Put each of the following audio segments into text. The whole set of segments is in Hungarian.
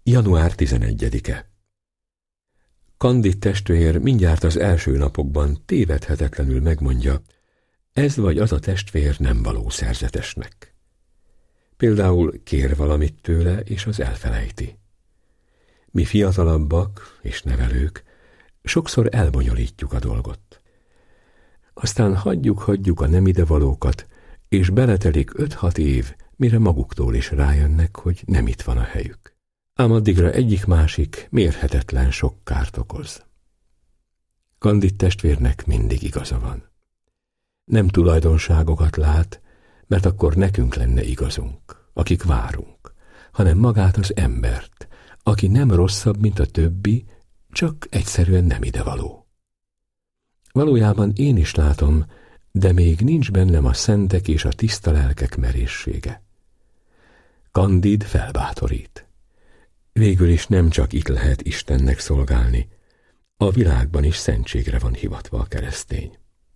Január 11-e. Candid testvér mindjárt az első napokban tévedhetetlenül megmondja, ez vagy az a testvér nem való szerzetesnek. Például kér valamit tőle, és az elfelejti. Mi fiatalabbak és nevelők sokszor elbonyolítjuk a dolgot. Aztán hagyjuk a nem idevalókat, és beletelik 5-6 év, mire maguktól is rájönnek, hogy nem itt van a helyük. Ám addigra egyik-másik mérhetetlen sok kárt okoz. Candid testvérnek mindig igaza van. Nem tulajdonságokat lát, mert akkor nekünk lenne igazunk, akik várunk, hanem magát az embert, aki nem rosszabb, mint a többi, csak egyszerűen nem idevaló. Valójában én is látom, de még nincs bennem a szentek és a tiszta lelkek merészsége. Candid felbátorít. Végül is nem csak itt lehet Istennek szolgálni, a világban is szentségre van hivatva a keresztény.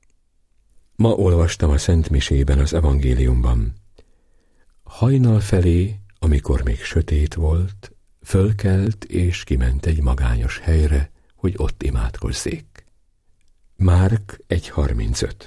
Ma olvastam a Szent Misében az evangéliumban. Hajnal felé, amikor még sötét volt, fölkelt és kiment egy magányos helyre, hogy ott imádkozzék. Márk 1.35.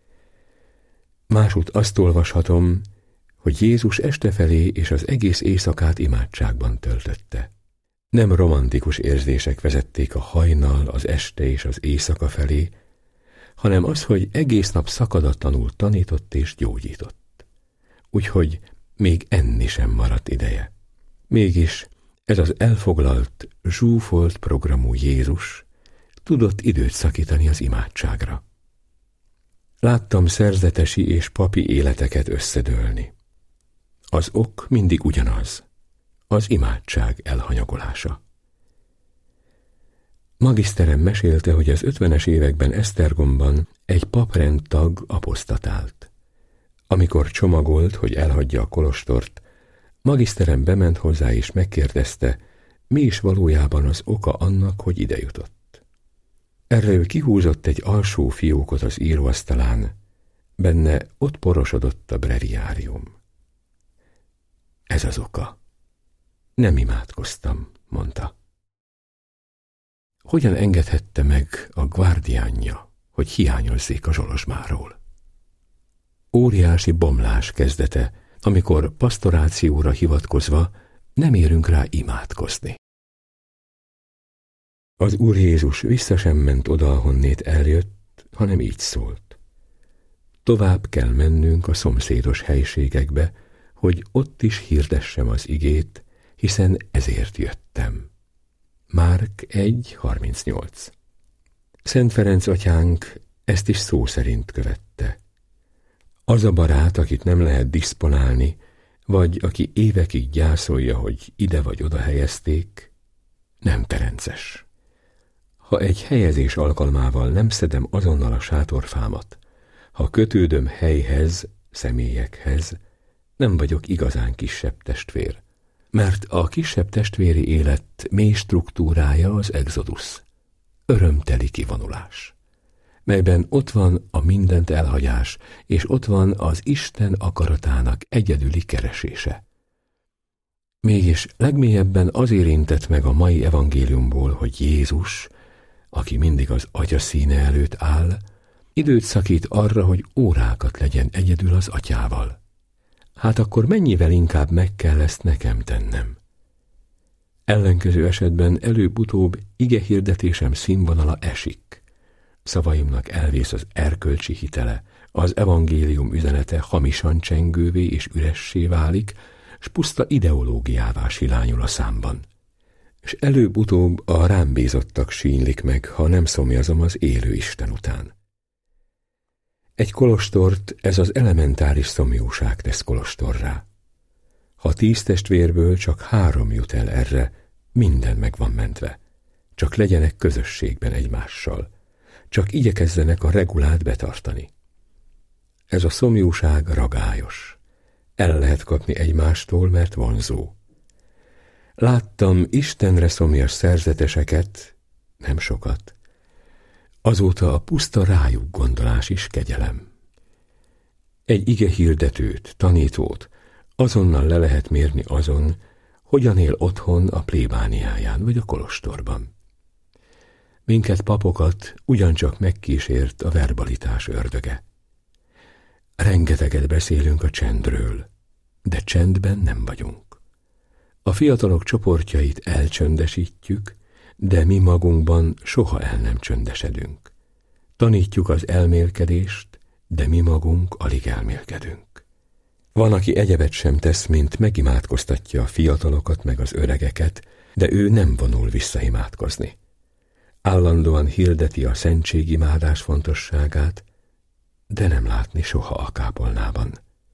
Másút azt olvashatom, hogy Jézus este felé és az egész éjszakát imádságban töltötte. Nem romantikus érzések vezették a hajnal, az este és az éjszaka felé, hanem az, hogy egész nap szakadatlanul tanított és gyógyított. Úgyhogy még enni sem maradt ideje. Mégis ez az elfoglalt, zsúfolt programú Jézus tudott időt szakítani az imádságra. Láttam szerzetesi és papi életeket összedőlni. Az ok mindig ugyanaz, az imádság elhanyagolása. Magiszterem mesélte, hogy az 50-es években Esztergomban egy paprendtag aposztatált. Amikor csomagolt, hogy elhagyja a kolostort, magiszterem bement hozzá és megkérdezte, mi is valójában az oka annak, hogy ide jutott. Erre ő kihúzott egy alsó fiókot az íróasztalán, benne ott porosodott a breviárium. Ez az oka. Nem imádkoztam, mondta. Hogyan engedhette meg a guardiánja, hogy hiányozzék a Zsolozsmáról? Óriási bomlás kezdete, amikor pasztorációra hivatkozva nem érünk rá imádkozni. Az Úr Jézus vissza sem ment oda, ahonnét eljött, hanem így szólt. Tovább kell mennünk a szomszédos helységekbe, hogy ott is hirdessem az igét, hiszen ezért jöttem. Márk 1.38. Szent Ferenc atyánk ezt is szó szerint követte. Az a barát, akit nem lehet diszponálni, vagy aki évekig gyászolja, hogy ide vagy oda helyezték, nem ferences. Ha egy helyezés alkalmával nem szedem azonnal a sátorfámat, ha kötődöm helyhez, személyekhez, nem vagyok igazán kisebb testvér, mert a kisebb testvéri élet mély struktúrája az exodus, örömteli kivonulás, melyben ott van a mindent elhagyás, és ott van az Isten akaratának egyedüli keresése. Mégis legmélyebben az érintett meg a mai evangéliumból, hogy Jézus, aki mindig az Atya színe előtt áll, időt szakít arra, hogy órákat legyen egyedül az Atyával. Hát akkor mennyivel inkább meg kell ezt nekem tennem? Ellenkező esetben előbb-utóbb igehirdetésem színvonala esik. Szavaimnak elvész az erkölcsi hitele, az evangélium üzenete hamisan csengővé és üressé válik, s puszta ideológiává silányul a számban. És előbb-utóbb a rám bízottak sínlik meg, ha nem szomjazom az élő Isten után. Egy kolostort ez az elementáris szomjúság tesz kolostorrá. Ha 10 testvérből csak 3 jut el erre, minden meg van mentve. Csak legyenek közösségben egymással. Csak igyekezzenek a regulát betartani. Ez a szomjúság ragályos. El lehet kapni egymástól, mert vonzó. Láttam Istenre szomjas szerzeteseket, nem sokat. Azóta a puszta rájuk gondolás is kegyelem. Egy igehirdetőt, tanítót azonnal le lehet mérni azon, hogyan él otthon a plébániáján vagy a kolostorban. Minket papokat ugyancsak megkísért a verbalitás ördöge. Rengeteget beszélünk a csendről, de csendben nem vagyunk. A fiatalok csoportjait elcsöndesítjük, de mi magunkban soha el nem csöndesedünk. Tanítjuk az elmélkedést, de mi magunk alig elmélkedünk. Van, aki egyebet sem tesz, mint megimádkoztatja a fiatalokat meg az öregeket, de ő nem vonul visszaimádkozni. Állandóan hirdeti a szentségimádás fontosságát, de nem látni soha a kápolnában.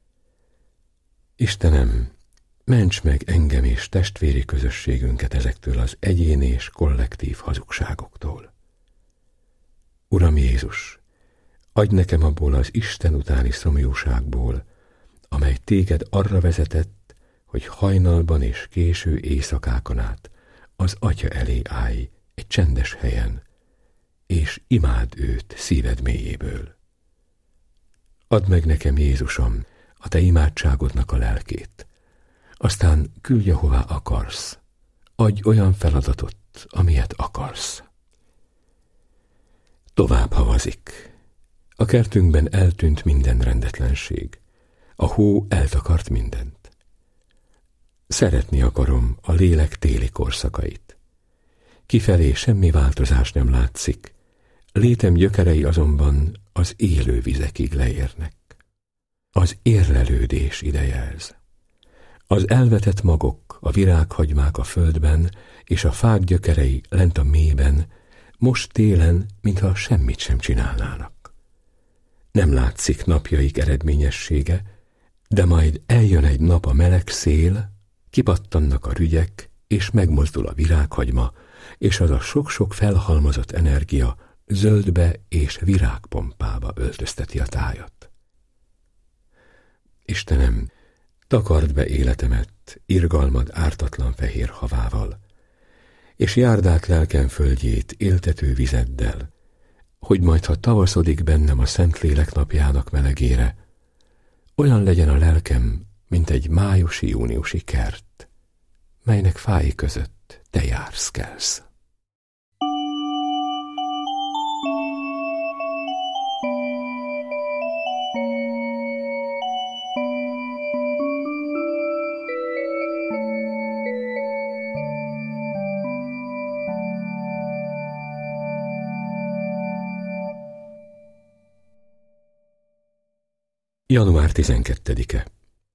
Istenem, ments meg engem és testvéri közösségünket ezektől az egyéni és kollektív hazugságoktól. Uram Jézus, adj nekem abból az Isten utáni szomjúságból, amely téged arra vezetett, hogy hajnalban és késő éjszakákon át az Atya elé állj egy csendes helyen, és imádd őt szíved mélyéből. Add meg nekem, Jézusom, a te imádságodnak a lelkét, aztán küldj, ahová akarsz, adj olyan feladatot, amilyet akarsz. Tovább havazik. A kertünkben eltűnt minden rendetlenség. A hó eltakart mindent. Szeretni akarom a lélek téli korszakait. Kifelé semmi változás nem látszik, létem gyökerei azonban az élő vizekig leérnek. Az érlelődés ideje ez. Az elvetett magok, a virághagymák a földben, és a fák gyökerei lent a mélyben, most télen, mintha semmit sem csinálnának. Nem látszik napjaik eredményessége, de majd eljön egy nap a meleg szél, kipattannak a rügyek, és megmozdul a virághagyma, és az a sok-sok felhalmozott energia zöldbe és virágpompába öltözteti a tájat. Istenem, takard be életemet irgalmad ártatlan fehér havával, és járd át lelkem földjét éltető vizeddel, hogy majd, ha tavaszodik bennem a Szentlélek napjának melegére, olyan legyen a lelkem, mint egy májusi-júniusi kert, melynek fái között te jársz, kelsz. Január 12-e.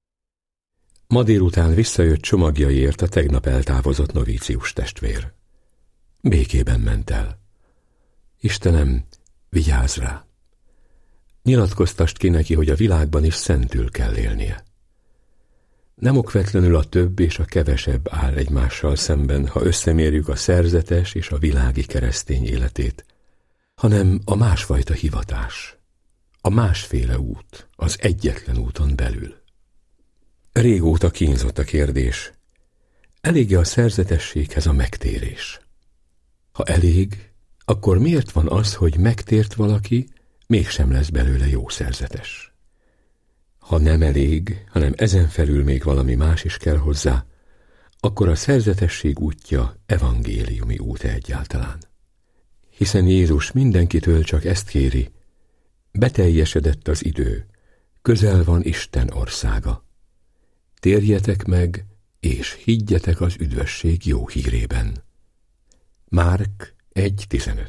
Ma délután visszajött csomagjaiért a tegnap eltávozott novícius testvér. Békében ment el. Istenem, vigyázz rá! Nyilatkoztasd ki neki, hogy a világban is szentül kell élnie. Nem okvetlenül a több és a kevesebb áll egymással szemben, ha összemérjük a szerzetes és a világi keresztény életét, hanem a másfajta hivatás, a másféle út, az egyetlen úton belül. Régóta kínzott a kérdés, elég-e a szerzetességhez a megtérés? Ha elég, akkor miért van az, hogy megtért valaki, mégsem lesz belőle jó szerzetes? Ha nem elég, hanem ezen felül még valami más is kell hozzá, akkor a szerzetesség útja evangéliumi út egyáltalán. Hiszen Jézus mindenkitől csak ezt kéri, beteljesedett az idő, közel van Isten országa. Térjetek meg, és higgyetek az üdvösség jó hírében. Márk 1.15.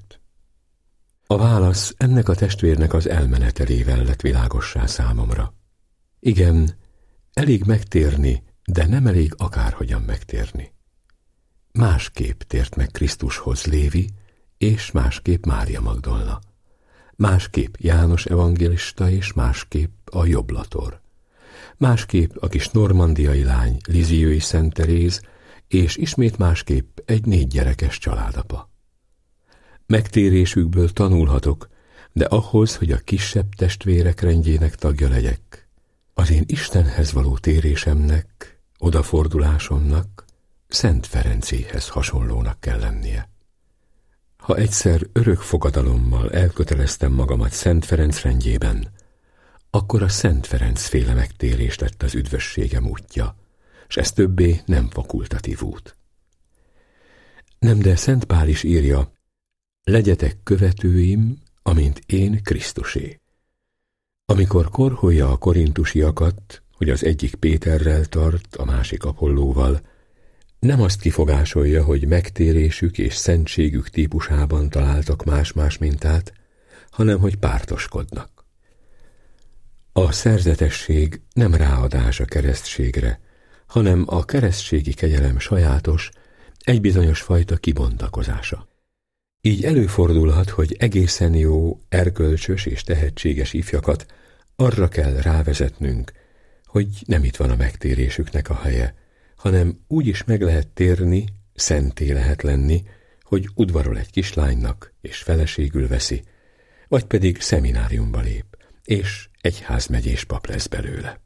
A válasz ennek a testvérnek az elmenetelével lett világossá számomra. Igen, elég megtérni, de nem elég akárhogyan megtérni. Másképp tért meg Krisztushoz Lévi, és másképp Mária Magdolna. Másképp János evangélista, és másképp a Joblator. Másképp a kis normandiai lány Liziői Szent Teréz, és ismét másképp egy 4 gyerekes családapa. Megtérésükből tanulhatok, de ahhoz, hogy a kisebb testvérek rendjének tagja legyek, az én Istenhez való térésemnek, odafordulásomnak Szent Ferencéhez hasonlónak kell lennie. Ha egyszer örök fogadalommal elköteleztem magamat Szent Ferenc rendjében, akkor a Szent Ferenc féle megtérés lett az üdvösségem útja, s ez többé nem fakultatív út. Nem, de Szent Pál is írja, legyetek követőim, amint én Krisztusé. Amikor korholja a korintusiakat, hogy az egyik Péterrel tart, a másik Apollóval, nem azt kifogásolja, hogy megtérésük és szentségük típusában találtak más-más mintát, hanem hogy pártoskodnak. A szerzetesség nem ráadás a keresztségre, hanem a keresztségi kegyelem sajátos, egy bizonyos fajta kibontakozása. Így előfordulhat, hogy egészen jó, erkölcsös és tehetséges ifjakat arra kell rávezetnünk, hogy nem itt van a megtérésüknek a helye, hanem úgy is meg lehet térni, szenté lehet lenni, hogy udvarol egy kislánynak, és feleségül veszi, vagy pedig szemináriumba lép, és egyházmegyés pap lesz belőle.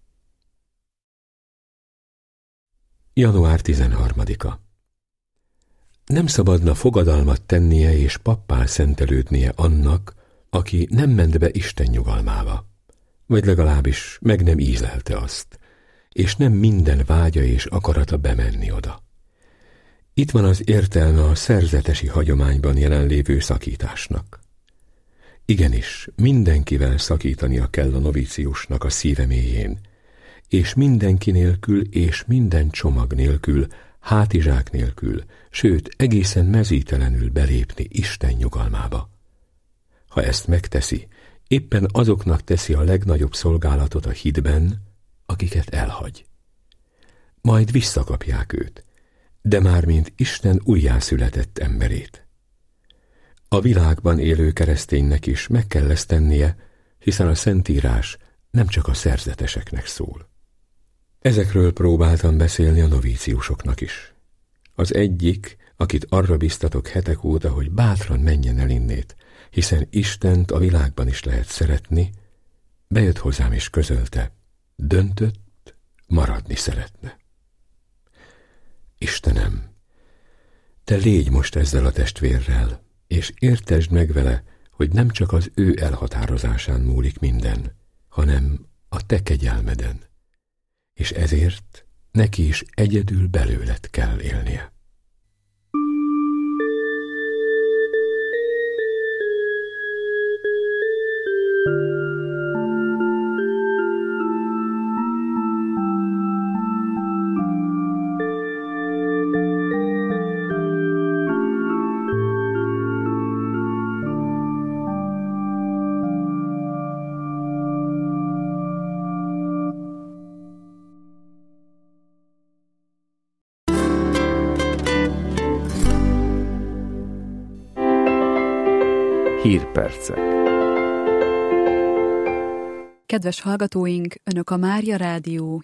Január 13-a. Nem szabadna fogadalmat tennie és pappá szentelődnie annak, aki nem ment be Isten nyugalmába, vagy legalábbis meg nem ízlelte azt, és nem minden vágya és akarata bemenni oda. Itt van az értelme a szerzetesi hagyományban jelenlévő szakításnak. Igenis, mindenkivel szakítania kell a novíciusnak a szíve mélyén, és mindenki nélkül és minden csomag nélkül, hátizsák nélkül, sőt, egészen mezítelenül belépni Isten nyugalmába. Ha ezt megteszi, éppen azoknak teszi a legnagyobb szolgálatot a hitben, akiket elhagy. Majd visszakapják őt, de már mint Isten újjászületett emberét. A világban élő kereszténynek is meg kell ezt tennie, hiszen a Szentírás nem csak a szerzeteseknek szól. Ezekről próbáltam beszélni a novíciusoknak is. Az egyik, akit arra biztatok hetek óta, hogy bátran menjen el innét, hiszen Istent a világban is lehet szeretni, bejött hozzám és közölte, döntött, maradni szeretne. Istenem, te légy most ezzel a testvérrel, és értesd meg vele, hogy nem csak az ő elhatározásán múlik minden, hanem a te kegyelmeden, és ezért neki is egyedül belőled kell élnie. Hírpercek. Kedves hallgatóink, Önök a Mária Rádió